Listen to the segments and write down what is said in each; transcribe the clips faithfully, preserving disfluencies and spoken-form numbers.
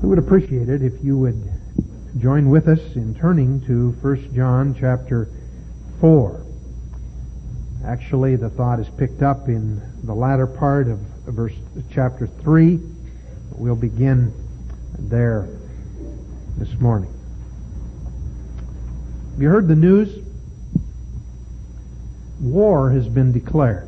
We would appreciate it if you would join with us in turning to First John chapter four. Actually, the thought is picked up in the latter part of verse chapter three. We'll begin there this morning. Have you heard the news? War has been declared.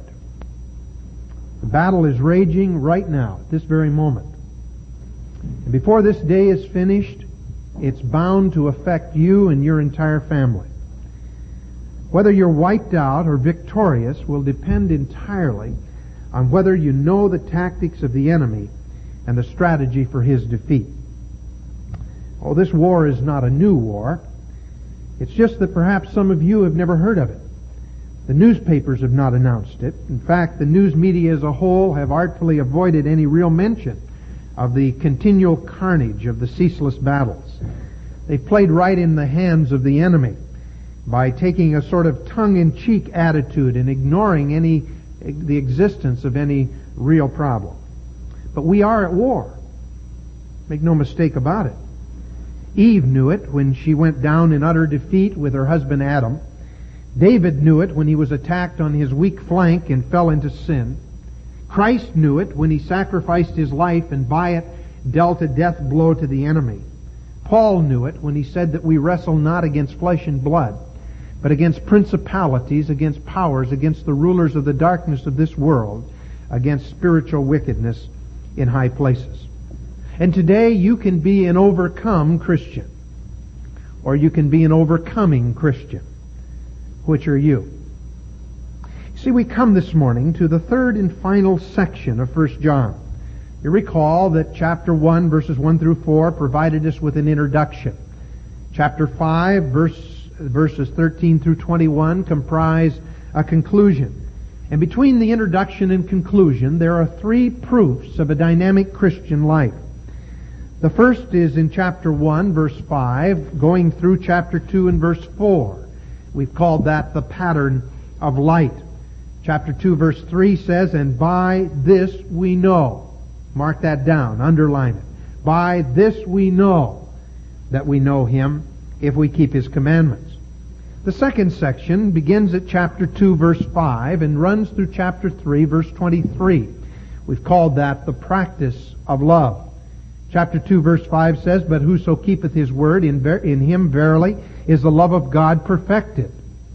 The battle is raging right now, at this very moment. And before this day is finished, it's bound to affect you and your entire family. Whether you're wiped out or victorious will depend entirely on whether you know the tactics of the enemy and the strategy for his defeat. Oh, this war is not a new war. It's just that perhaps some of you have never heard of it. The newspapers have not announced it. In fact, the news media as a whole have artfully avoided any real mention of the continual carnage of the ceaseless battles. They played right in the hands of the enemy by taking a sort of tongue-in-cheek attitude and ignoring any the existence of any real problem. But we are at war. Make no mistake about it. Eve knew it when she went down in utter defeat with her husband Adam. David knew it when he was attacked on his weak flank and fell into sin. Christ knew it when he sacrificed his life and by it dealt a death blow to the enemy. Paul knew it when he said that we wrestle not against flesh and blood, but against principalities, against powers, against the rulers of the darkness of this world, against spiritual wickedness in high places. And today you can be an overcome Christian, or you can be an overcoming Christian. Which are you? See, we come this morning to the third and final section of First John. You recall that chapter one, verses one through four, provided us with an introduction. Chapter five, verse, verses thirteen through twenty-one, comprise a conclusion. And between the introduction and conclusion, there are three proofs of a dynamic Christian life. The first is in chapter one, verse five, going through chapter two and verse four. We've called that the pattern of light. Chapter two, verse three says, "And by this we know." Mark that down, underline it. "By this we know that we know Him, if we keep His commandments." The second section begins at chapter two, verse five, and runs through chapter three, verse twenty-three. We've called that the practice of love. Chapter two, verse five says, "But whoso keepeth His word, in, ver- in him verily is the love of God perfected.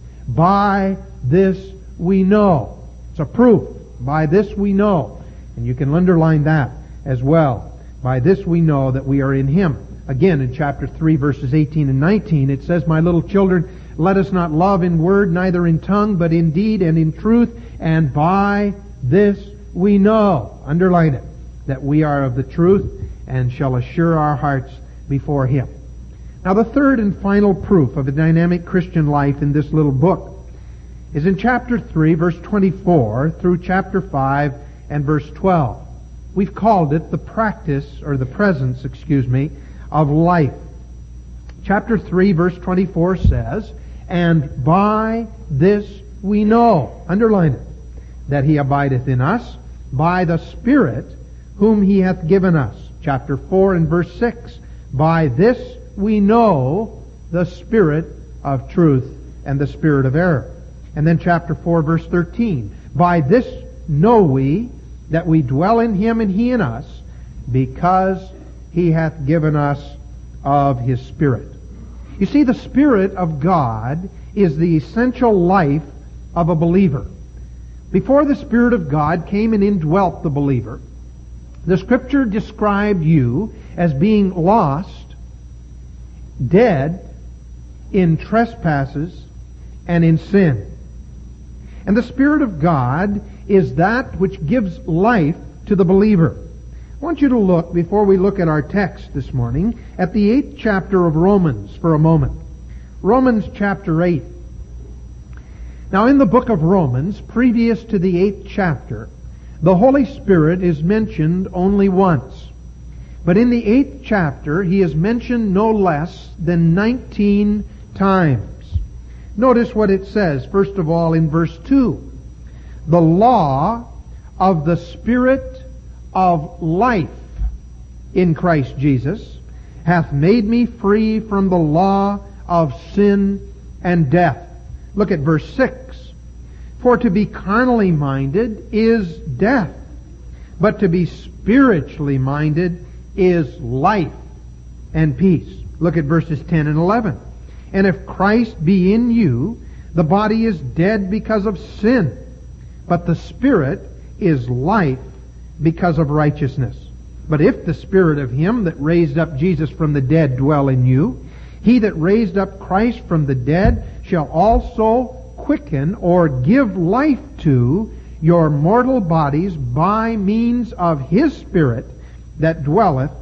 By this we know." It's a proof. By this we know. And you can underline that as well. By this we know that we are in Him. Again, in chapter three, verses eighteen and nineteen, it says, "My little children, let us not love in word, neither in tongue, but in deed and in truth. And by this we know," underline it, "that we are of the truth and shall assure our hearts before Him." Now, the third and final proof of a dynamic Christian life in this little book is in chapter three, verse twenty-four, through chapter five and verse twelve. We've called it the practice, or the presence, excuse me, of life. Chapter three, verse twenty-four says, "And by this we know," underline it, "that He abideth in us by the Spirit whom He hath given us." Chapter four and verse six, "By this we know the Spirit of truth and the spirit of error." And then chapter four, verse thirteen, "By this know we that we dwell in Him and He in us, because He hath given us of His Spirit." You see, the Spirit of God is the essential life of a believer. Before the Spirit of God came and indwelt the believer, the Scripture described you as being lost, dead in trespasses and in sin. And the Spirit of God is that which gives life to the believer. I want you to look, before we look at our text this morning, at the eighth chapter of Romans for a moment. Romans chapter eight. Now, in the book of Romans, previous to the eighth chapter, the Holy Spirit is mentioned only once. But in the eighth chapter, He is mentioned no less than nineteen times. Notice what it says, first of all, in verse two. "The law of the Spirit of life in Christ Jesus, hath made me free from the law of sin and death. Look at verse six. For to be carnally minded is death, but to be spiritually minded is life and peace. Look at verses ten and eleven. And if Christ be in you, the body is dead because of sin, but the Spirit is life because of righteousness. But if the Spirit of Him that raised up Jesus from the dead dwell in you, He that raised up Christ from the dead shall also quicken or give life to your mortal bodies by means of His Spirit that dwelleth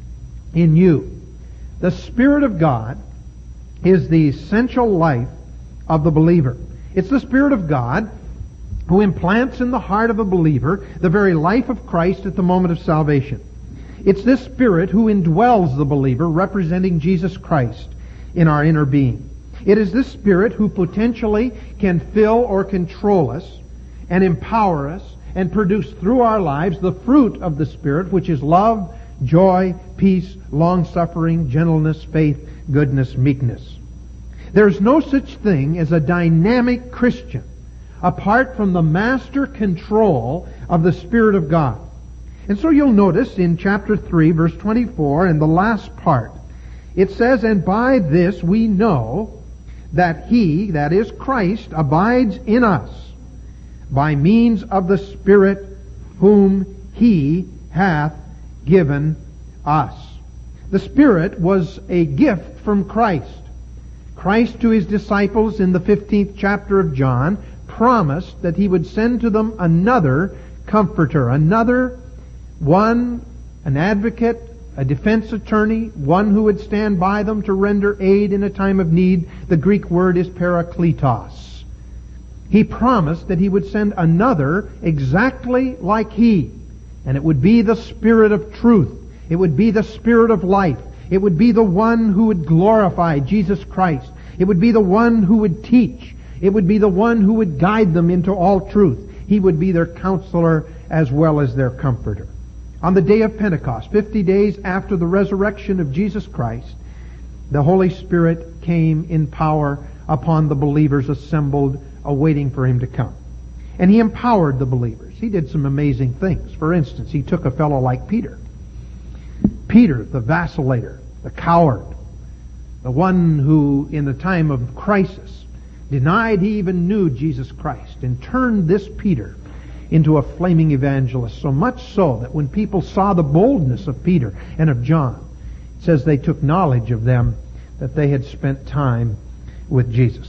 in you. The Spirit of God is the essential life of the believer. It's the Spirit of God who implants in the heart of a believer the very life of Christ at the moment of salvation. It's this Spirit who indwells the believer, representing Jesus Christ in our inner being. It is this Spirit who potentially can fill or control us and empower us and produce through our lives the fruit of the Spirit, which is love, joy, peace, long-suffering, gentleness, faith, goodness, meekness. There's no such thing as a dynamic Christian apart from the master control of the Spirit of God. And so you'll notice in chapter three, verse twenty-four, in the last part, it says, and by this we know that He, that is Christ, abides in us by means of the Spirit whom He hath given us. The Spirit was a gift from Christ. Christ to His disciples in the fifteenth chapter of John promised that He would send to them another comforter, another one, an advocate, a defense attorney, one who would stand by them to render aid in a time of need. The Greek word is parakletos. He promised that He would send another exactly like He, and it would be the Spirit of truth. It would be the Spirit of life. It would be the one who would glorify Jesus Christ. It would be the one who would teach. It would be the one who would guide them into all truth. He would be their counselor as well as their comforter. On the day of Pentecost, fifty days after the resurrection of Jesus Christ, the Holy Spirit came in power upon the believers assembled, awaiting for Him to come. And He empowered the believers. He did some amazing things. For instance, He took a fellow like Peter. Peter, the vacillator, the coward, the one who, in the time of crisis, denied he even knew Jesus Christ, and turned this Peter into a flaming evangelist, so much so that when people saw the boldness of Peter and of John, it says they took knowledge of them that they had spent time with Jesus.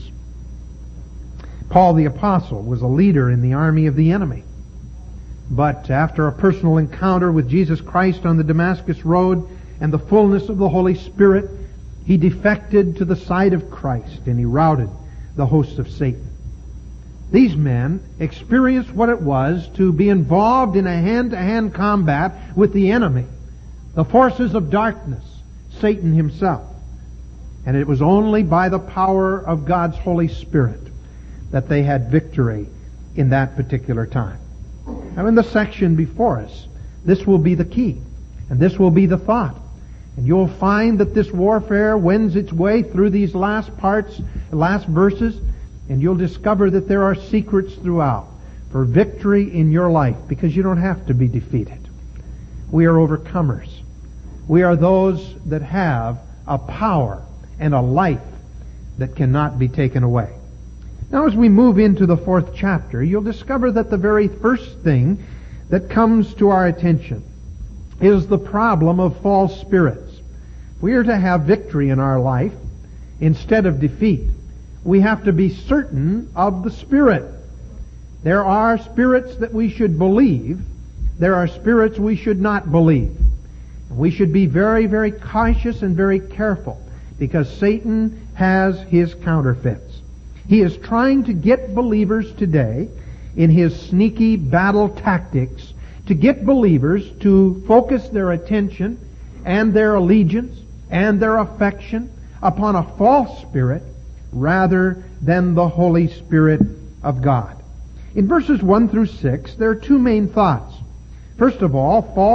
Paul the Apostle was a leader in the army of the enemy. But after a personal encounter with Jesus Christ on the Damascus Road and the fullness of the Holy Spirit, he defected to the side of Christ and he routed the hosts of Satan. These men experienced what it was to be involved in a hand-to-hand combat with the enemy, the forces of darkness, Satan himself. And it was only by the power of God's Holy Spirit that they had victory in that particular time. Now in the section before us, this will be the key, and this will be the thought. And you'll find that this warfare wends its way through these last parts, last verses, and you'll discover that there are secrets throughout for victory in your life, because you don't have to be defeated. We are overcomers. We are those that have a power and a life that cannot be taken away. Now as we move into the fourth chapter, you'll discover that the very first thing that comes to our attention is the problem of false spirits. If we are to have victory in our life instead of defeat, we have to be certain of the Spirit. There are spirits that we should believe. There are spirits we should not believe. We should be very, very cautious and very careful, because Satan has his counterfeits. He is trying to get believers today in his sneaky battle tactics to get believers to focus their attention and their allegiance and their affection upon a false spirit rather than the Holy Spirit of God. In verses one through six, there are two main thoughts. First of all, false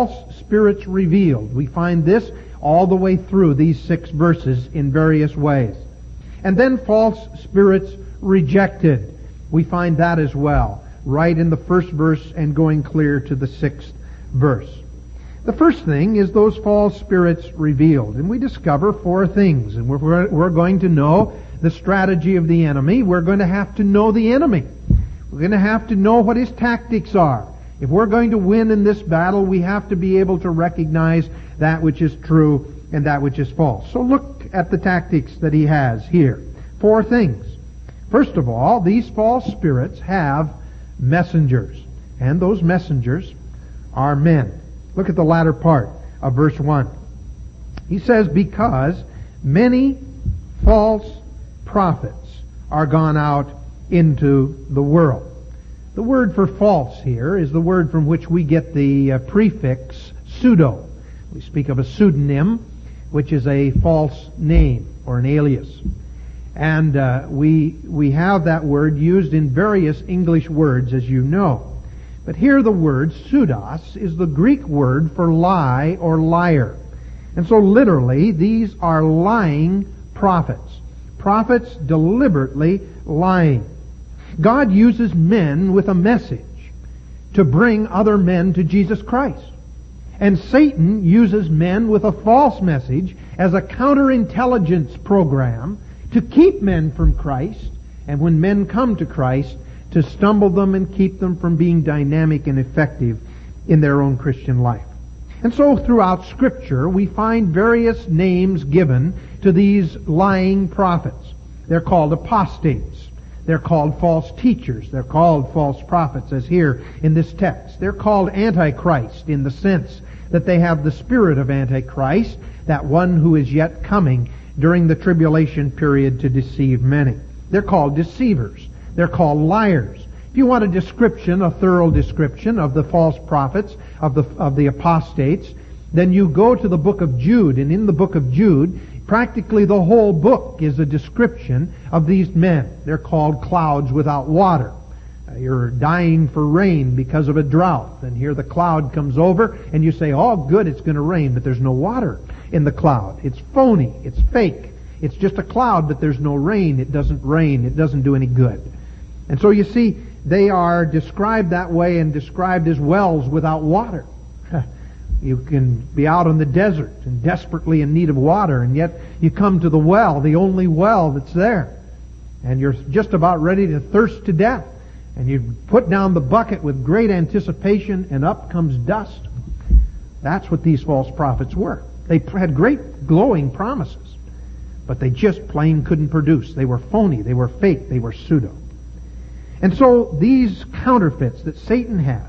spirits revealed. We find this all the way through these six verses in various ways. And then false spirits rejected. We find that as well, right in the first verse and going clear to the sixth verse. The first thing is those false spirits revealed. And we discover four things. And we're, we're going to know the strategy of the enemy. We're going to have to know the enemy. We're going to have to know what his tactics are. If we're going to win in this battle, we have to be able to recognize that which is true and that which is false. So look at the tactics that he has here. Four things. First of all, these false spirits have messengers. And those messengers are men. Look at the latter part of verse one. He says, because many false prophets are gone out into the world. The word for false here is the word from which we get the uh, prefix pseudo. We speak of a pseudonym, which is a false name or an alias. And uh, we we have that word used in various English words, as you know. But here the word pseudos is the Greek word for lie or liar. And so literally, these are lying prophets. Prophets deliberately lying. God uses men with a message to bring other men to Jesus Christ. And Satan uses men with a false message as a counterintelligence program to keep men from Christ, and when men come to Christ, to stumble them and keep them from being dynamic and effective in their own Christian life. And so throughout Scripture, we find various names given to these lying prophets. They're called apostates. They're called false teachers. They're called false prophets, as here in this text. They're called Antichrist in the sense that they have the spirit of Antichrist, that one who is yet coming during the tribulation period to deceive many. They're called deceivers. They're called liars. If you want a description, a thorough description of the false prophets, of the of the apostates, then you go to the book of Jude, and in the book of Jude, practically the whole book is a description of these men. They're called clouds without water. Uh, you're dying for rain because of a drought, and here the cloud comes over, and you say, oh good, it's going to rain, but there's no water in the cloud. It's phony. It's fake. It's just a cloud, but there's no rain. It doesn't rain. It doesn't do any good. And so you see, they are described that way and described as wells without water. You can be out on the desert and desperately in need of water, and yet you come to the well, the only well that's there. And you're just about ready to thirst to death. And you put down the bucket with great anticipation, and up comes dust. That's what these false prophets were. They had great glowing promises, but they just plain couldn't produce. They were phony, they were fake, they were pseudo. And so these counterfeits that Satan has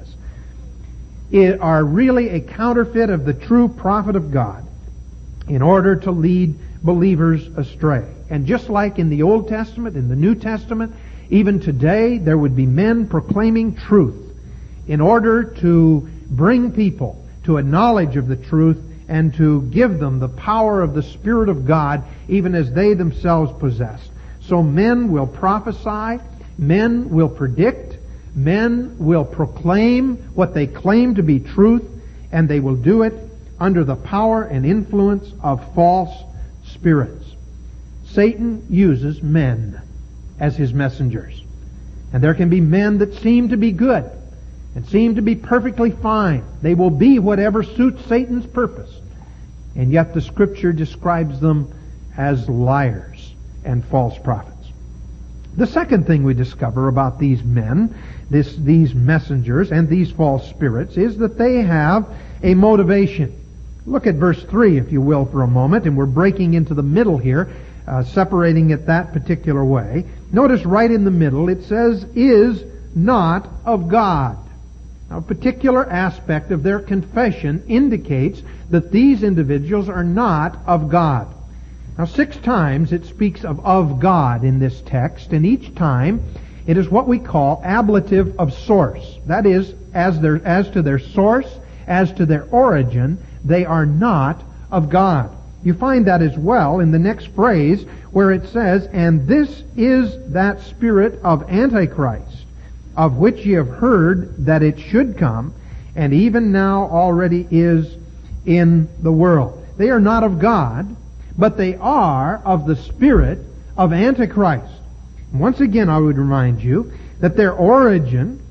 it are really a counterfeit of the true prophet of God in order to lead believers astray. And just like in the Old Testament, in the New Testament, even today there would be men proclaiming truth in order to bring people to a knowledge of the truth and to give them the power of the Spirit of God even as they themselves possess. So men will prophesy, men will predict, men will proclaim what they claim to be truth, and they will do it under the power and influence of false spirits. Satan uses men as his messengers. And there can be men that seem to be good and seem to be perfectly fine. They will be whatever suits Satan's purpose. And yet the Scripture describes them as liars and false prophets. The second thing we discover about these men, this, these messengers and these false spirits, is that they have a motivation. Look at verse three, if you will, for a moment, and we're breaking into the middle here, uh, separating it that particular way. Notice right in the middle it says, is not of God. Now, a particular aspect of their confession indicates that these individuals are not of God. Now, six times it speaks of of God in this text, and each time it is what we call ablative of source. That is, as their, as to their source, as to their origin, they are not of God. You find that as well in the next phrase where it says, and this is that spirit of Antichrist, of which ye have heard that it should come, and even now already is in the world. They are not of God, but they are of the spirit of Antichrist. Once again, I would remind you that their origin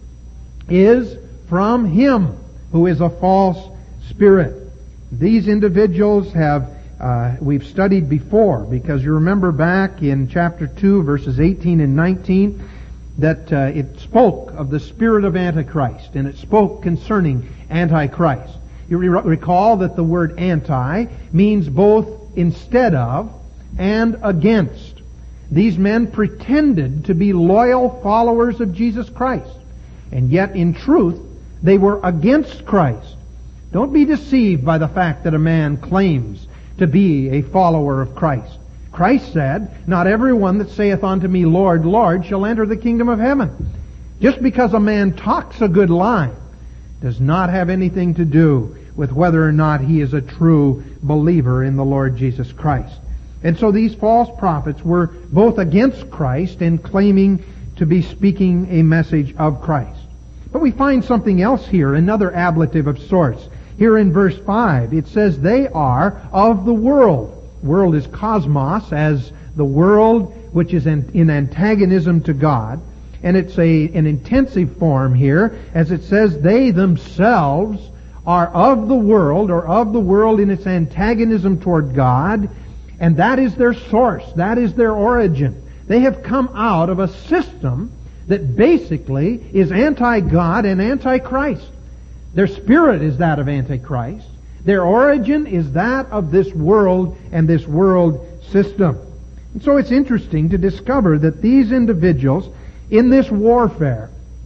is from him who is a false spirit. These individuals have, uh, we've studied before, because you remember back in chapter two, verses eighteen and nineteen, that uh, it spoke of the spirit of Antichrist, and it spoke concerning Antichrist. You re- recall that the word anti means both instead of and against. These men pretended to be loyal followers of Jesus Christ, and yet in truth they were against Christ. Don't be deceived by the fact that a man claims to be a follower of Christ. Christ said, "Not everyone that saith unto me, Lord, Lord, shall enter the kingdom of heaven." Just because a man talks a good line does not have anything to do with whether or not he is a true believer in the Lord Jesus Christ. And so these false prophets were both against Christ and claiming to be speaking a message of Christ. But we find something else here, another ablative of sorts. Here in verse five, it says, "They are of the world." World is cosmos, as the world which is in antagonism to God. And it's a, an intensive form here, as it says, "They themselves are of the world," or of the world in its antagonism toward God, and that is their source, that is their origin. They have come out of a system that basically is anti-God and anti-Christ. Their spirit is that of Antichrist. Their origin is that of this world and this world system. And so it's interesting to discover that these individuals in this warfare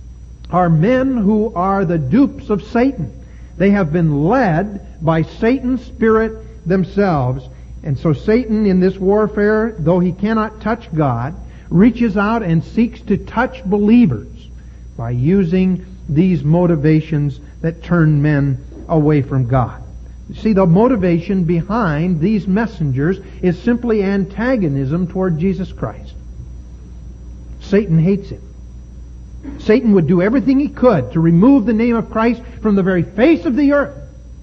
are men who are the dupes of Satan. They have been led by Satan's spirit themselves. And so Satan in this warfare, though he cannot touch God, reaches out and seeks to touch believers by using these motivations that turn men away from God. You see, the motivation behind these messengers is simply antagonism toward Jesus Christ. Satan hates him. Satan would do everything he could to remove the name of Christ from the very face of the earth.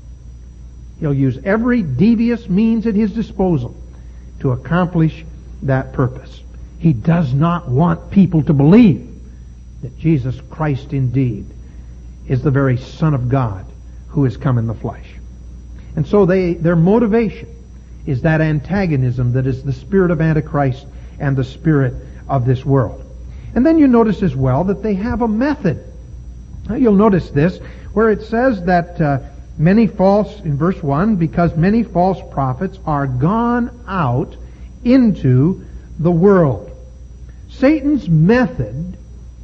He'll use every devious means at his disposal to accomplish that purpose. He does not want people to believe that Jesus Christ indeed is the very Son of God who has come in the flesh. And so they, their motivation is that antagonism that is the spirit of Antichrist and the spirit of this world. And then you notice as well that they have a method. Now you'll notice this, where it says that uh, many false, in verse one, because many false prophets are gone out into the world. Satan's method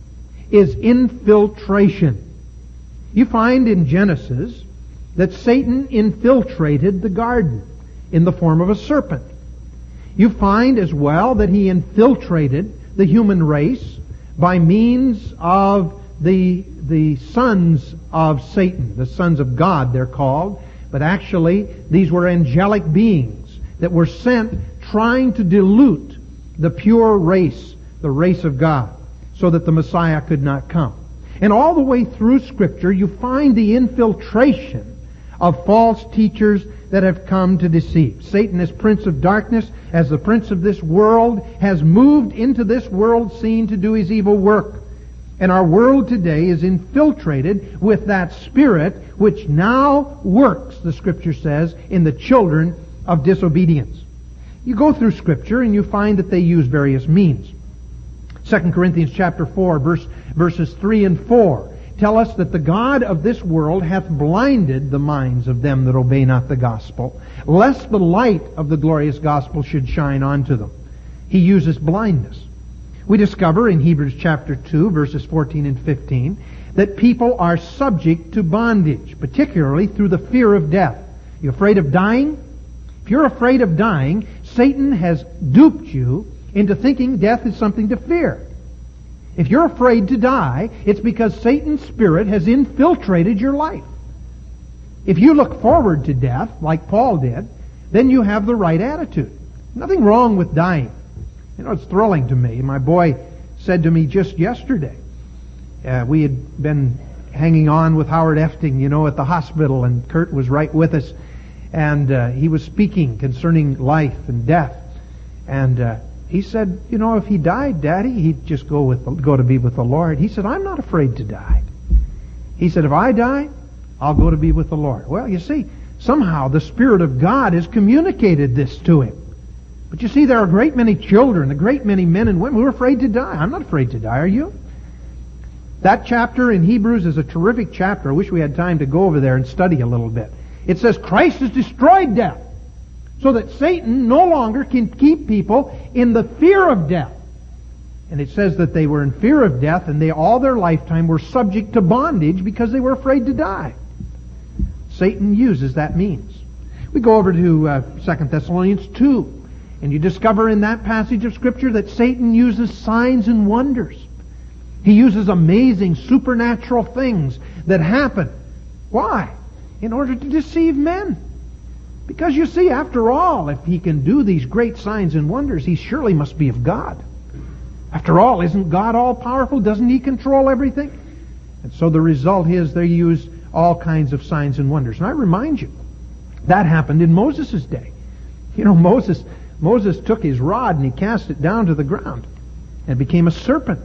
is infiltration. You find in Genesis that Satan infiltrated the garden in the form of a serpent. You find as well that he infiltrated the human race by means of the, the sons of Satan, the sons of God they're called, but actually these were angelic beings that were sent trying to dilute the pure race, the race of God, so that the Messiah could not come. And all the way through Scripture you find the infiltration of false teachers that have come to deceive. Satan as prince of darkness, as the prince of this world, has moved into this world scene to do his evil work. And our world today is infiltrated with that spirit which now works, the Scripture says, in the children of disobedience. You go through Scripture and you find that they use various means. Second Corinthians chapter four, verse, verses three and four tell us that the God of this world hath blinded the minds of them that obey not the gospel, lest the light of the glorious gospel should shine unto them. He uses blindness. We discover in Hebrews chapter two, verses fourteen and fifteen, that people are subject to bondage, particularly through the fear of death. You afraid of dying? If you're afraid of dying, Satan has duped you into thinking death is something to fear. If you're afraid to die, it's because Satan's spirit has infiltrated your life. If you look forward to death, like Paul did, then you have the right attitude. Nothing wrong with dying. You know, it's thrilling to me. My boy said to me just yesterday, uh, we had been hanging on with Howard Efting, you know, at the hospital, and Kurt was right with us. And uh, he was speaking concerning life and death. And uh, he said, you know, if he died, Daddy, he'd just go with go to be with the Lord. He said, I'm not afraid to die. He said, if I die, I'll go to be with the Lord. Well, you see, somehow the Spirit of God has communicated this to him. But you see, there are a great many children, a great many men and women who are afraid to die. I'm not afraid to die, are you? That chapter in Hebrews is a terrific chapter. I wish we had time to go over there and study a little bit. It says Christ has destroyed death, so that Satan no longer can keep people in the fear of death. And it says that they were in fear of death, and they all their lifetime were subject to bondage because they were afraid to die. Satan uses that means. We go over to uh, Second Thessalonians two, and you discover in that passage of Scripture that Satan uses signs and wonders. He uses amazing supernatural things that happen. Why? In order to deceive men. Because you see, after all, if he can do these great signs and wonders, he surely must be of God. After all, isn't God all-powerful? Doesn't he control everything? And so the result is they use all kinds of signs and wonders. And I remind you, that happened in Moses' day. You know, Moses Moses took his rod and he cast it down to the ground. And it became a serpent.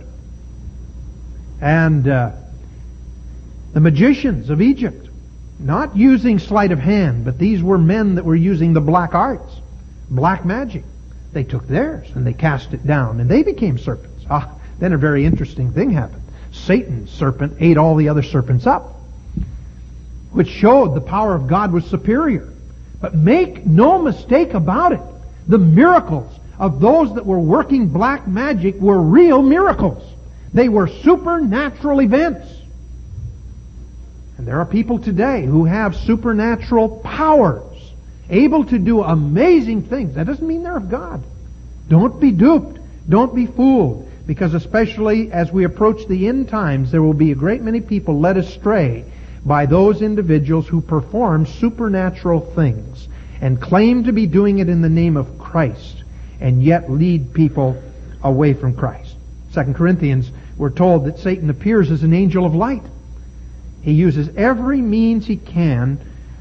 And uh, the magicians of Egypt, not using sleight of hand, but these were men that were using the black arts, black magic. They took theirs and they cast it down and they became serpents. Ah, then a very interesting thing happened. Satan's serpent ate all the other serpents up, which showed the power of God was superior. But make no mistake about it, the miracles of those that were working black magic were real miracles. They were supernatural events. And there are people today who have supernatural powers, able to do amazing things. That doesn't mean they're of God. Don't be duped. Don't be fooled. Because especially as we approach the end times, there will be a great many people led astray by those individuals who perform supernatural things and claim to be doing it in the name of Christ and yet lead people away from Christ. Second Corinthians, we're told that Satan appears as an angel of light. He uses every means he can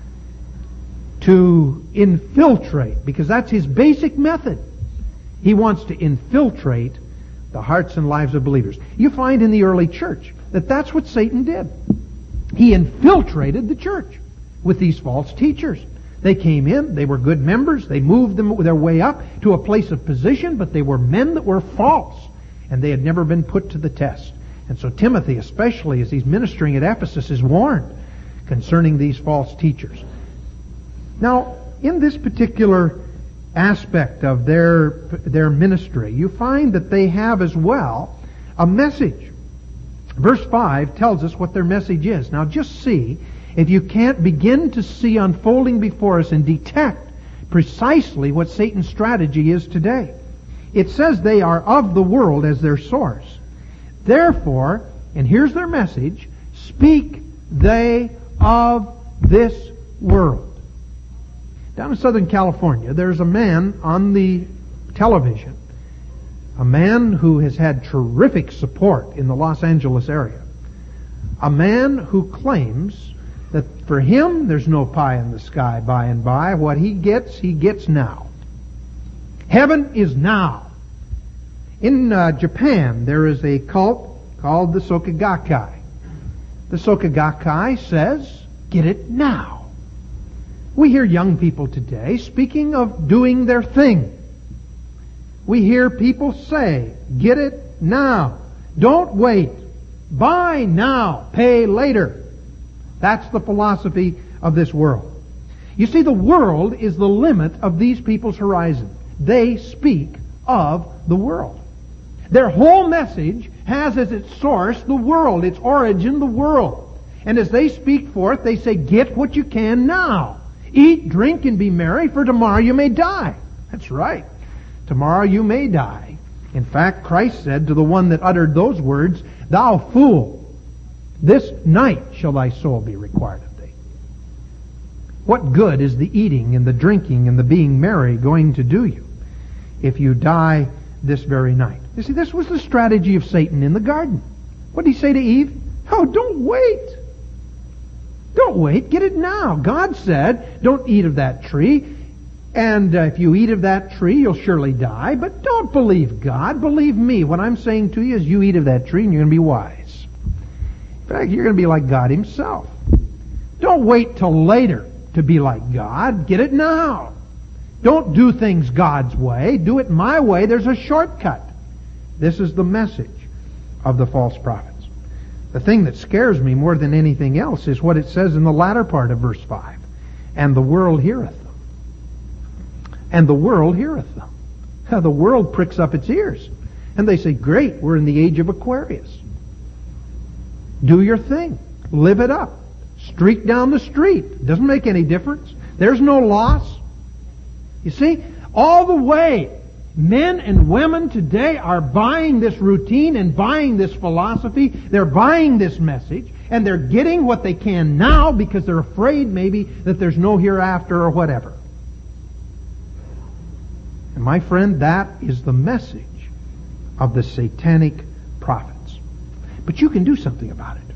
to infiltrate, because that's his basic method. He wants to infiltrate the hearts and lives of believers. You find in the early church that that's what Satan did. He infiltrated the church with these false teachers. They came in, they were good members, they moved them their way up to a place of position, but they were men that were false, and they had never been put to the test. And so Timothy, especially as he's ministering at Ephesus, is warned concerning these false teachers. Now, in this particular aspect of their, their ministry, you find that they have as well a message. Verse five tells us what their message is. Now just see if you can't begin to see unfolding before us and detect precisely what Satan's strategy is today. It says they are of the world as their source. Therefore, and here's their message, speak they of this world. Down in Southern California, there's a man on the television, a man who has had terrific support in the Los Angeles area, a man who claims that for him there's no pie in the sky by and by. What he gets, he gets now. Heaven is now. In uh, Japan, there is a cult called the Soka Gakkai. The Soka Gakkai says, get it now. We hear young people today speaking of doing their thing. We hear people say, get it now. Don't wait. Buy now. Pay later. That's the philosophy of this world. You see, the world is the limit of these people's horizon. They speak of the world. Their whole message has as its source the world, its origin the world. And as they speak forth, they say, get what you can now. Eat, drink, and be merry, for tomorrow you may die. That's right. Tomorrow you may die. In fact, Christ said to the one that uttered those words, thou fool, this night shall thy soul be required of thee. What good is the eating and the drinking and the being merry going to do you if you die this very night? You see, this was the strategy of Satan in the garden. What did he say to Eve? Oh, don't wait. Don't Don't wait. Get it now. God said, don't eat of that tree. And uh, if you eat of that tree, you'll surely die. But don't believe God. Believe me. What I'm saying to you is you eat of that tree and you're going to be wise. In fact, you're going to be like God Himself. Don't wait till later to be like God. Get it now. Don't do things God's way. Do it my way. There's a shortcut. This is the message of the false prophets. The thing that scares me more than anything else is what it says in the latter part of verse five. And the world heareth them. And the world heareth them. The world pricks up its ears. And they say, great, we're in the age of Aquarius. Do your thing. Live it up. Streak down the street. Doesn't make any difference. There's no loss. You see, all the way, men and women today are buying this routine and buying this philosophy. They're buying this message, and they're getting what they can now because they're afraid maybe that there's no hereafter or whatever. And my friend, that is the message of the satanic prophets. But you can do something about it.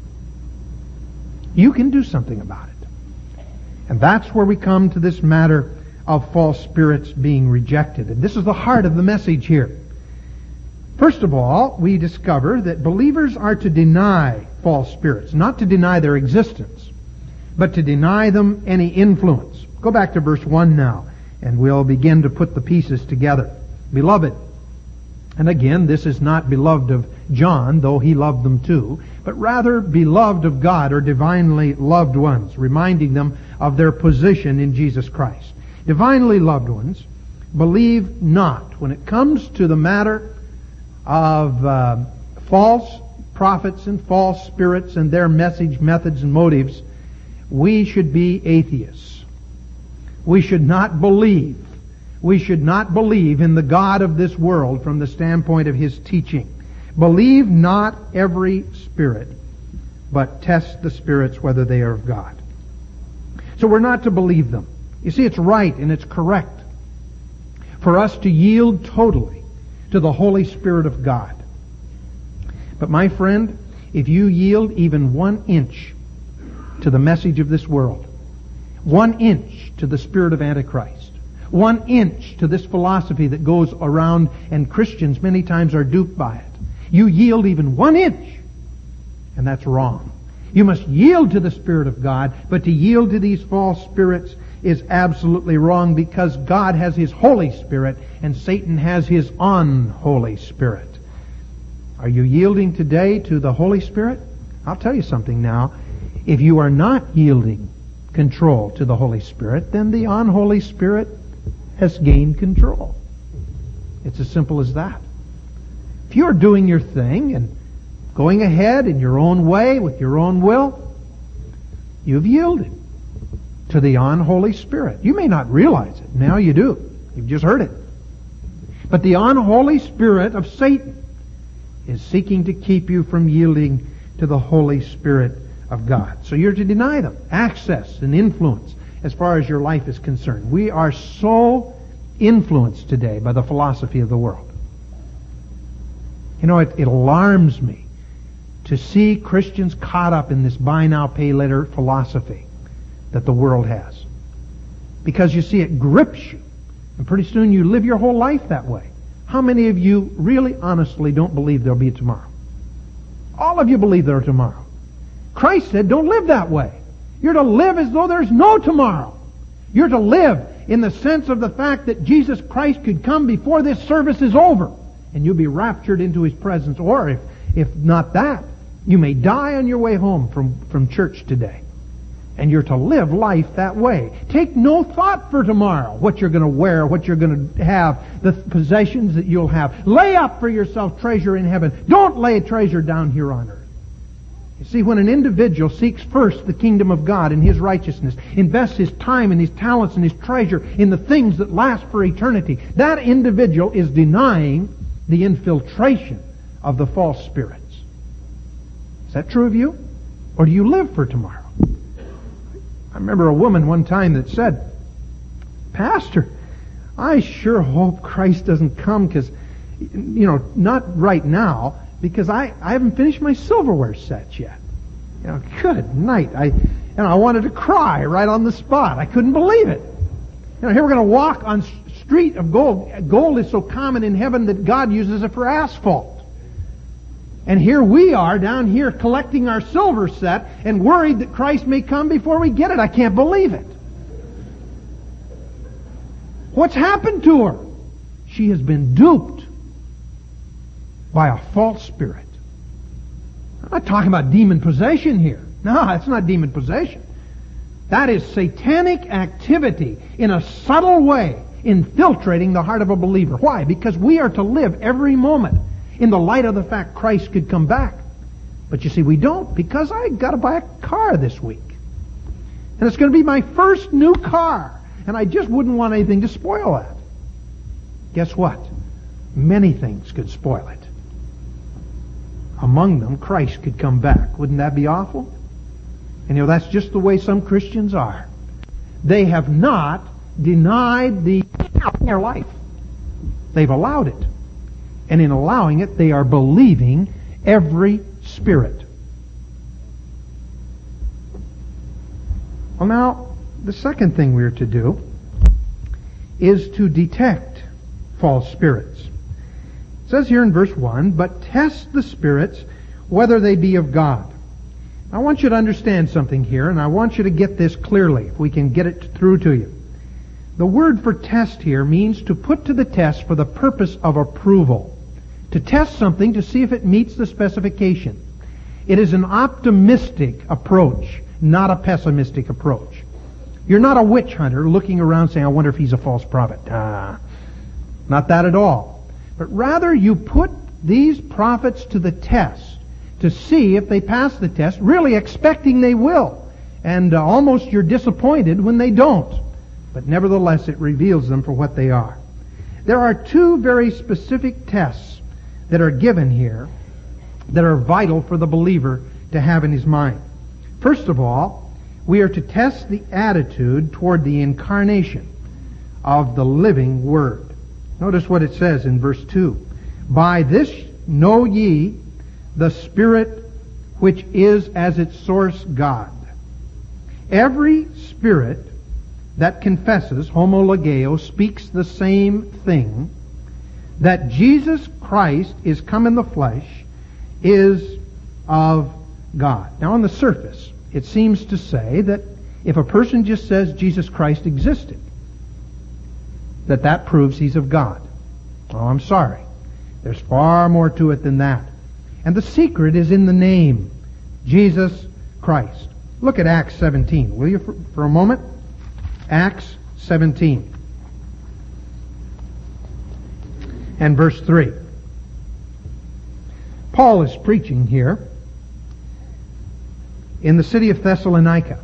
You can do something about it. And that's where we come to this matter of false spirits being rejected. And this is the heart of the message here. First of all, we discover that believers are to deny false spirits, not to deny their existence, but to deny them any influence. Go back to verse one now, and we'll begin to put the pieces together. Beloved, and again, this is not beloved of John, though he loved them too, but rather beloved of God, or divinely loved ones, reminding them of their position in Jesus Christ. Divinely loved ones, believe not. When it comes to the matter of uh, false prophets and false spirits and their message, methods, and motives, we should be atheists. We should not believe. We should not believe in the God of this world from the standpoint of His teaching. Believe not every spirit, but test the spirits whether they are of God. So we're not to believe them. You see, it's right and it's correct for us to yield totally to the Holy Spirit of God. But my friend, if you yield even one inch to the message of this world, one inch to the spirit of Antichrist, one inch to this philosophy that goes around, and Christians many times are duped by it, you yield even one inch, and that's wrong. You must yield to the Spirit of God, but to yield to these false spirits is absolutely wrong, because God has His Holy Spirit and Satan has his unholy spirit. Are you yielding today to the Holy Spirit? I'll tell you something now. If you are not yielding control to the Holy Spirit, then the unholy spirit has gained control. It's as simple as that. If you're doing your thing and going ahead in your own way with your own will, you've yielded to the unholy spirit. You may not realize it. Now you do. You've just heard it. But the unholy spirit of Satan is seeking to keep you from yielding to the Holy Spirit of God. So you're to deny them access and influence as far as your life is concerned. We are so influenced today by the philosophy of the world. You know, it, it alarms me to see Christians caught up in this buy now, pay later philosophy that the world has. Because you see, it grips you. And pretty soon you live your whole life that way. How many of you really honestly don't believe there'll be a tomorrow? All of you believe there's a tomorrow. Christ said, don't live that way. You're to live as though there's no tomorrow. You're to live in the sense of the fact that Jesus Christ could come before this service is over, and you'll be raptured into His presence. Or if, if not that, you may die on your way home from, from church today. And you're to live life that way. Take no thought for tomorrow, what you're going to wear, what you're going to have, the possessions that you'll have. Lay up for yourself treasure in heaven. Don't lay a treasure down here on earth. You see, when an individual seeks first the kingdom of God and His righteousness, invests his time and his talents and his treasure in the things that last for eternity, that individual is denying the infiltration of the false spirits. Is that true of you? Or do you live for tomorrow? I remember a woman one time that said, Pastor, I sure hope Christ doesn't come because, you know, not right now, because I, I haven't finished my silverware sets yet. You know, good night. I, And I wanted to cry right on the spot. I couldn't believe it. You know, here we're going to walk on s- street of gold. Gold is so common in heaven that God uses it for asphalt. And here we are down here collecting our silver set and worried that Christ may come before we get it. I can't believe it. What's happened to her? She has been duped by a false spirit. I'm not talking about demon possession here. No, that's not demon possession. That is satanic activity in a subtle way infiltrating the heart of a believer. Why? Because we are to live every moment in the light of the fact Christ could come back. But you see, we don't, because I got to buy a car this week. And it's going to be my first new car. And I just wouldn't want anything to spoil that. Guess what? Many things could spoil it. Among them, Christ could come back. Wouldn't that be awful? And you know, that's just the way some Christians are. They have not denied the in their life. They've allowed it. And in allowing it, they are believing every spirit. Well, now, the second thing we are to do is to detect false spirits. It says here in verse one, but test the spirits whether they be of God. I want you to understand something here, and I want you to get this clearly, if we can get it through to you. The word for test here means to put to the test for the purpose of approval. To test something to see if it meets the specification. It is an optimistic approach, not a pessimistic approach. You're not a witch hunter looking around saying, I wonder if he's a false prophet. Ah, not that at all. But rather you put these prophets to the test to see if they pass the test, really expecting they will. And uh, almost you're disappointed when they don't. But nevertheless, it reveals them for what they are. There are two very specific tests that are given here that are vital for the believer to have in his mind. First of all, we are to test the attitude toward the incarnation of the living Word. Notice what it says in verse two. By this know ye the Spirit which is as its source God. Every spirit that confesses, homologeo, speaks the same thing, that Jesus Christ is come in the flesh, is of God. Now on the surface, it seems to say that if a person just says Jesus Christ existed, that that proves he's of God. Oh, I'm sorry. There's far more to it than that. And the secret is in the name, Jesus Christ. Look at Acts seventeen, will you, for, for a moment? Acts seventeen. And verse three. Paul is preaching here in the city of Thessalonica.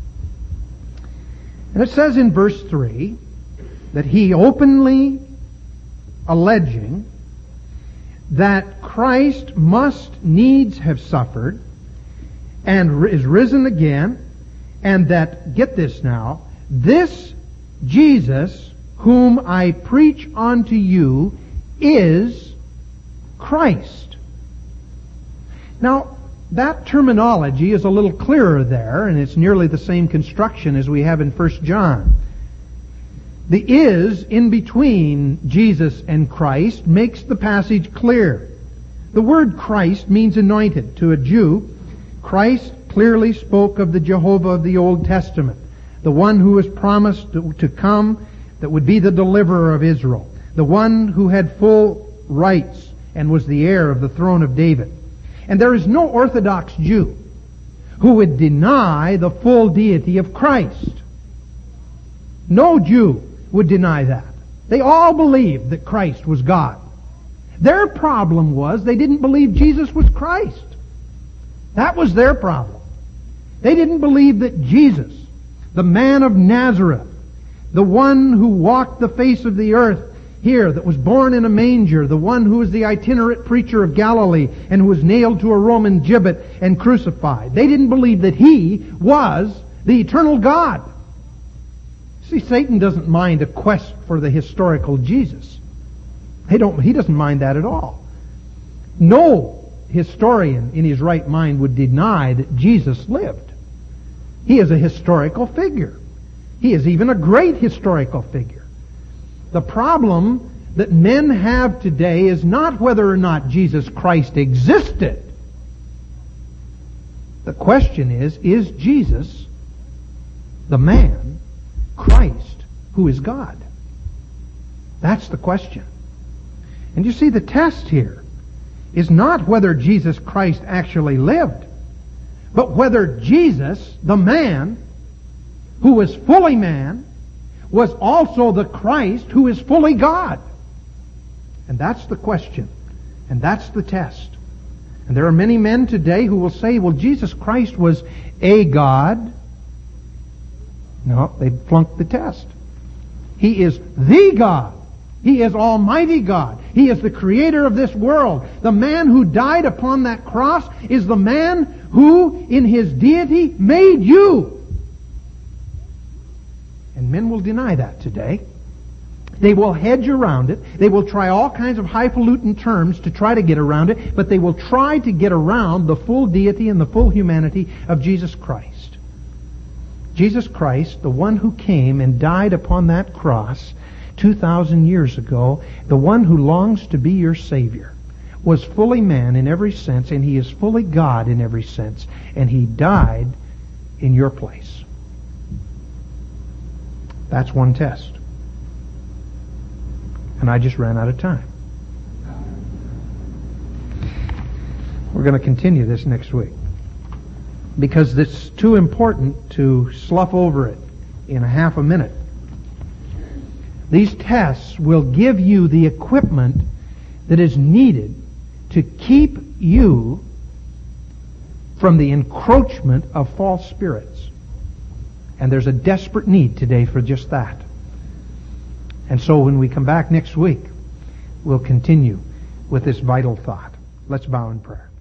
And it says in verse three that he openly alleging that Christ must needs have suffered and is risen again, and that, get this now, this Jesus whom I preach unto you is Christ. Now, that terminology is a little clearer there, and it's nearly the same construction as we have in First John. The is in between Jesus and Christ makes the passage clear. The word Christ means anointed. To a Jew, Christ clearly spoke of the Jehovah of the Old Testament, the one who was promised to, to come, that would be the deliverer of Israel, the one who had full rights and was the heir of the throne of David. And there is no Orthodox Jew who would deny the full deity of Christ. No Jew would deny that. They all believed that Christ was God. Their problem was they didn't believe Jesus was Christ. That was their problem. They didn't believe that Jesus, the man of Nazareth, the one who walked the face of the earth here, that was born in a manger, the one who was the itinerant preacher of Galilee and who was nailed to a Roman gibbet and crucified. They didn't believe that he was the eternal God. See, Satan doesn't mind a quest for the historical Jesus. They don't, he doesn't mind that at all. No historian in his right mind would deny that Jesus lived. He is a historical figure. He is even a great historical figure. The problem that men have today is not whether or not Jesus Christ existed. The question is, is Jesus the man, Christ, who is God? That's the question. And you see, the test here is not whether Jesus Christ actually lived, but whether Jesus, the man, who was fully man, was also the Christ who is fully God. And that's the question. And that's the test. And there are many men today who will say, well, Jesus Christ was a God. No, they flunked the test. He is the God. He is Almighty God. He is the creator of this world. The man who died upon that cross is the man who, in his deity, made you. And men will deny that today. They will hedge around it. They will try all kinds of highfalutin terms to try to get around it, but they will try to get around the full deity and the full humanity of Jesus Christ. Jesus Christ, the one who came and died upon that cross two thousand years ago, the one who longs to be your Savior, was fully man in every sense, and He is fully God in every sense, and He died in your place. That's one test. And I just ran out of time. We're going to continue this next week, because it's too important to slough over it in a half a minute. These tests will give you the equipment that is needed to keep you from the encroachment of false spirits. And there's a desperate need today for just that. And so when we come back next week, we'll continue with this vital thought. Let's bow in prayer.